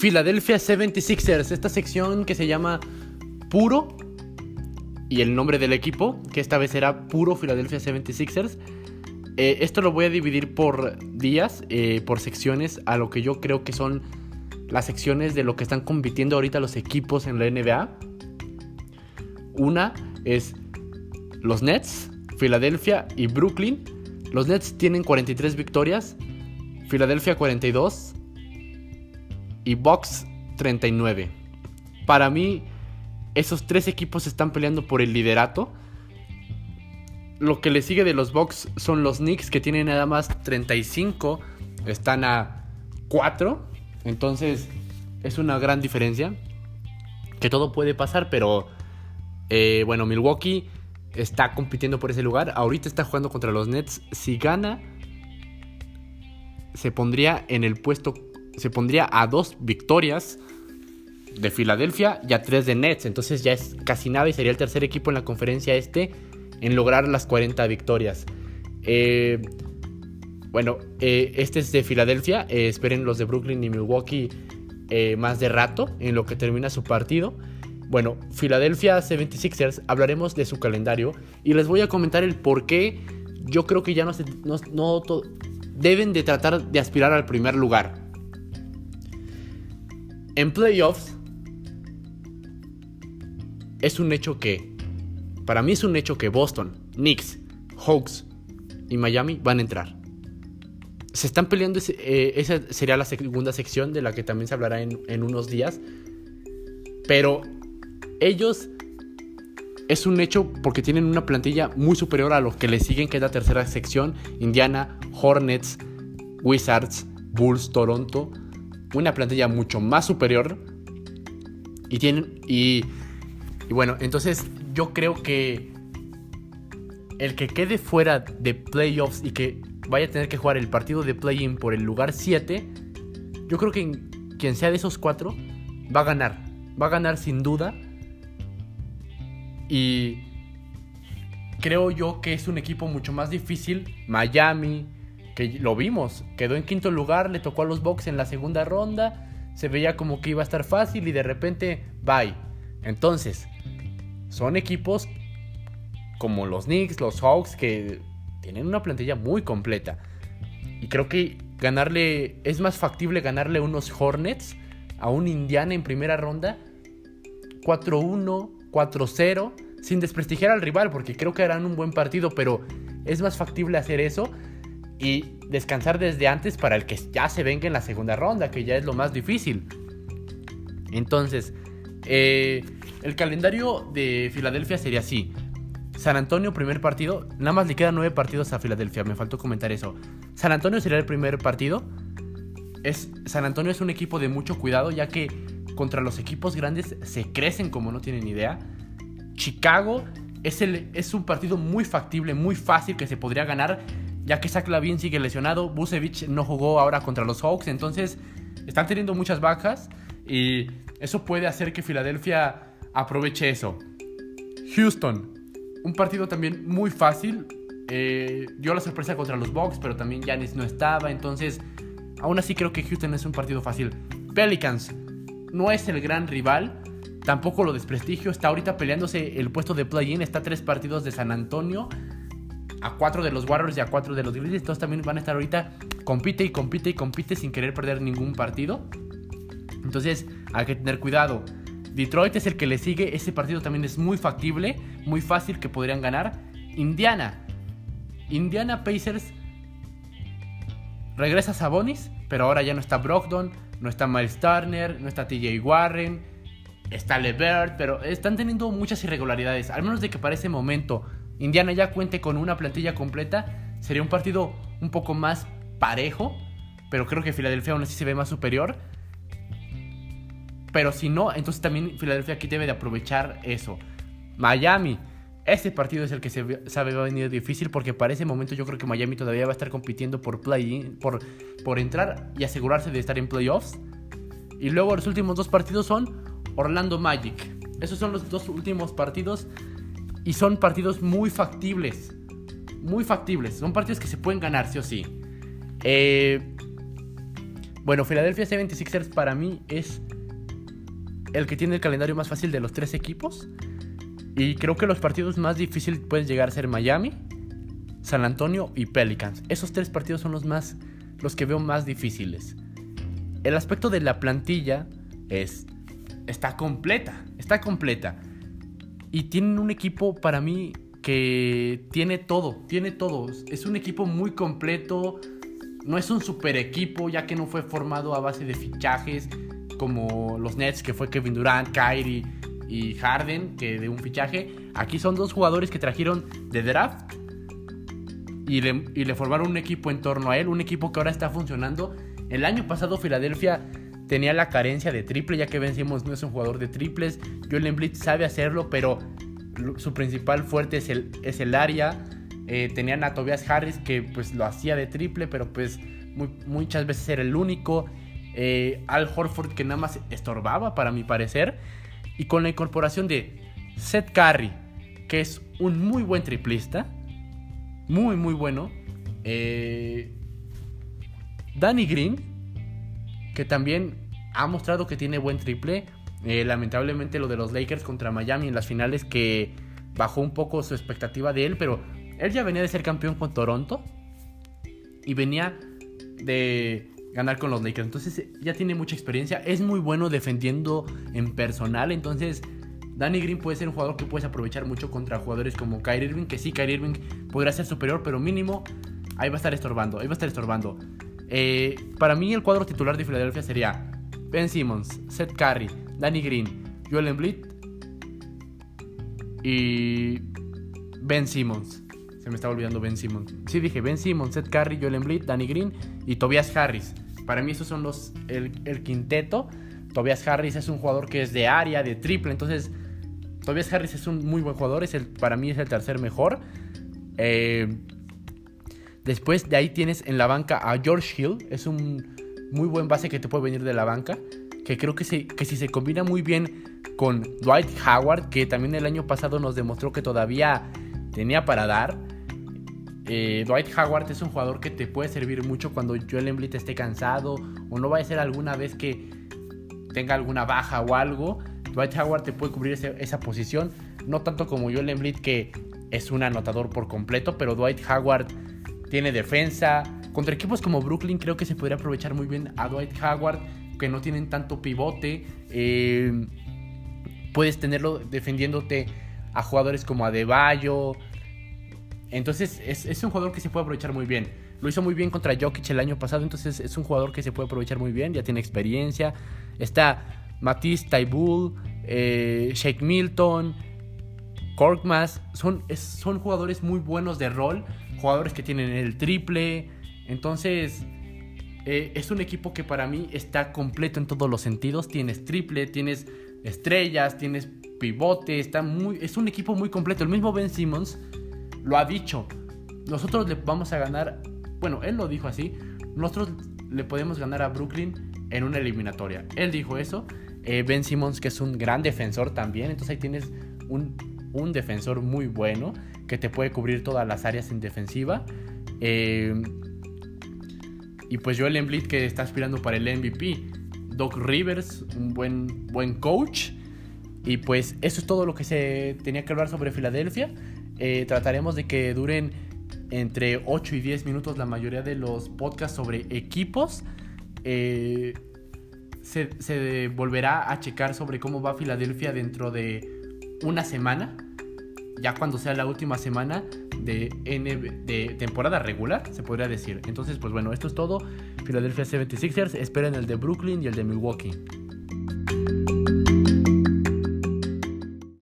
Philadelphia 76ers, esta sección que se llama Puro, y el nombre del equipo, que esta vez será Puro Philadelphia 76ers. Esto lo voy a dividir por días, por secciones, a lo que yo creo que son las secciones de lo que están compitiendo ahorita los equipos en la NBA. Una es los Nets, Filadelfia y Brooklyn. Los Nets tienen 43 victorias, Filadelfia 42 y Bucks 39. Para mí, esos tres equipos están peleando por el liderato. Lo que le sigue de los Bucks son los Knicks, que tienen nada más 35, están a 4. Entonces es una gran diferencia, que todo puede pasar, pero bueno, Milwaukee está compitiendo por ese lugar. Ahorita está jugando contra los Nets. Si gana, se pondría en el puesto, se pondría a 2 victorias de Filadelfia y a 3 de Nets. Entonces ya es casi nada y sería el tercer equipo en la conferencia en lograr las 40 victorias. Bueno, este es de Filadelfia. Esperen los de Brooklyn y Milwaukee más de rato en lo que termina su partido. Bueno, Philadelphia 76ers, hablaremos de su calendario y les voy a comentar el por qué yo creo que ya deben de tratar de aspirar al primer lugar. En playoffs para mí es un hecho que Boston, Knicks, Hawks y Miami van a entrar. Se están peleando, esa sería la segunda sección de la que también se hablará en unos días. Pero ellos es un hecho porque tienen una plantilla muy superior a los que le siguen, que es la tercera sección: Indiana, Hornets, Wizards, Bulls, Toronto. Una plantilla mucho más superior. Y bueno, entonces yo creo que el que quede fuera de playoffs y que vaya a tener que jugar el partido de play-in por el lugar 7, yo creo que quien sea de esos 4 va a ganar. Va a ganar sin duda. Y creo yo que es un equipo mucho más difícil. Miami, que lo vimos, quedó en quinto lugar, le tocó a los Bucks en la segunda ronda. Se veía como que iba a estar fácil y de repente, bye. Entonces, son equipos como los Knicks, los Hawks, que tienen una plantilla muy completa. Y creo que es más factible ganarle unos Hornets a un Indiana en primera ronda 4-1, 4-0, sin desprestigiar al rival, porque creo que harán un buen partido, pero es más factible hacer eso y descansar desde antes para el que ya se venga en la segunda ronda, que ya es lo más difícil. Entonces, el calendario de Filadelfia sería así: San Antonio, primer partido. Nada más le quedan 9 partidos a Filadelfia, me faltó comentar eso. San Antonio sería el primer partido. San Antonio es un equipo de mucho cuidado, ya que contra los equipos grandes se crecen como no tienen idea. Chicago es un partido muy factible, muy fácil, que se podría ganar, ya que Zach LaVine sigue lesionado. Vucevic no jugó ahora contra los Hawks, entonces están teniendo muchas bajas y eso puede hacer que Filadelfia aproveche eso. Houston, un partido también muy fácil. Dio la sorpresa contra los Bucks, pero también Giannis no estaba, entonces aún así creo que Houston es un partido fácil. Pelicans no es el gran rival, tampoco lo desprestigio. Está ahorita peleándose el puesto de play-in. Está a 3 partidos de San Antonio, a 4 de los Warriors y a 4 de los Grizzlies. Entonces también van a estar ahorita compite sin querer perder ningún partido. Entonces hay que tener cuidado. Detroit es el que le sigue. Ese partido también es muy factible, muy fácil, que podrían ganar. Indiana Pacers. Regresa Sabonis, pero ahora ya no está Brogdon, no está Miles Turner, no está TJ Warren, está LeVert, pero están teniendo muchas irregularidades. Al menos de que para ese momento Indiana ya cuente con una plantilla completa, sería un partido un poco más parejo, pero creo que Filadelfia aún así se ve más superior. Pero si no, entonces también Filadelfia aquí debe de aprovechar eso. Miami, ese partido es el que se sabe va a venir difícil, porque para ese momento yo creo que Miami todavía va a estar compitiendo por play-in, por entrar y asegurarse de estar en playoffs. Y luego los últimos 2 partidos son Orlando Magic. Esos son los 2 últimos partidos y son partidos muy factibles. Muy factibles. Son partidos que se pueden ganar sí o sí. Bueno, Philadelphia 76ers para mí es el que tiene el calendario más fácil de los 3 equipos. Y creo que los partidos más difíciles pueden llegar a ser Miami, San Antonio y Pelicans. Esos 3 partidos son los que veo más difíciles. El aspecto de la plantilla está completa. Y tienen un equipo para mí que tiene todo. Es un equipo muy completo. No es un super equipo, ya que no fue formado a base de fichajes como los Nets, que fue Kevin Durant, Kyrie y Harden, que de un fichaje. Aquí son 2 jugadores que trajeron de draft y le formaron un equipo en torno a él, un equipo que ahora está funcionando. El año pasado Filadelfia tenía la carencia de triple, ya que Ben Simmons no es un jugador de triples. Joel Embiid sabe hacerlo, pero su principal fuerte es el área. Tenían a Tobias Harris, que pues lo hacía de triple, pero pues muchas veces era el único. Al Horford, que nada más estorbaba para mi parecer. Y con la incorporación de Seth Curry, que es un muy buen triplista, muy bueno. Danny Green, que también ha mostrado que tiene buen triple. Lamentablemente lo de los Lakers contra Miami en las finales, que bajó un poco su expectativa de él, pero él ya venía de ser campeón con Toronto y venía de ganar con los Lakers, entonces ya tiene mucha experiencia. Es muy bueno defendiendo en personal, entonces Danny Green puede ser un jugador que puedes aprovechar mucho contra jugadores como Kyrie Irving, que sí, Kyrie Irving podrá ser superior, pero mínimo ahí va a estar estorbando. Para mí el cuadro titular de Filadelfia sería Ben Simmons, Seth Curry, Danny Green, Joel Embiid y Ben Simmons. Se me estaba olvidando Ben Simmons. Sí, dije Ben Simmons, Seth Curry, Joel Embiid, Danny Green y Tobias Harris. Para mí esos son el quinteto. Tobias Harris es un jugador que es de área, de triple. Entonces Tobias Harris es un muy buen jugador. Para mí es el tercer mejor. Después de ahí tienes en la banca a George Hill. Es un muy buen base que te puede venir de la banca, que creo que si se combina muy bien con Dwight Howard, que también el año pasado nos demostró que todavía tenía para dar. Dwight Howard es un jugador que te puede servir mucho cuando Joel Embiid esté cansado o no vaya a ser alguna vez que tenga alguna baja o algo. Dwight Howard te puede cubrir esa posición, no tanto como Joel Embiid, que es un anotador por completo, pero Dwight Howard tiene defensa. Contra equipos como Brooklyn creo que se podría aprovechar muy bien a Dwight Howard, que no tienen tanto pivote. Puedes tenerlo defendiéndote a jugadores como Adebayo. Entonces es un jugador que se puede aprovechar muy bien. Lo hizo muy bien contra Jokic el año pasado, entonces es un jugador que se puede aprovechar muy bien. Ya tiene experiencia. Está Matisse Thybulle, Shake Milton, Korkmaz. Son jugadores muy buenos de rol, jugadores que tienen el triple. Entonces es un equipo que para mí está completo en todos los sentidos. Tienes triple, tienes estrellas, tienes pivote. Es un equipo muy completo. El mismo Ben Simmons lo ha dicho. Nosotros le vamos a ganar. Bueno, él lo dijo así. Nosotros le podemos ganar a Brooklyn en una eliminatoria. Él dijo eso. Ben Simmons, que es un gran defensor también. Entonces ahí tienes un defensor muy bueno que te puede cubrir todas las áreas en defensiva. Y pues Joel Embiid, que está aspirando para el MVP. Doc Rivers, un buen coach. Y pues eso es todo lo que se tenía que hablar sobre Filadelfia. Trataremos de que duren entre 8 y 10 minutos la mayoría de los podcasts sobre equipos. Se volverá a checar sobre cómo va Filadelfia dentro de una semana, ya cuando sea la última semana de temporada regular, se podría decir. Entonces, pues bueno, esto es todo. Philadelphia 76ers, esperen el de Brooklyn y el de Milwaukee.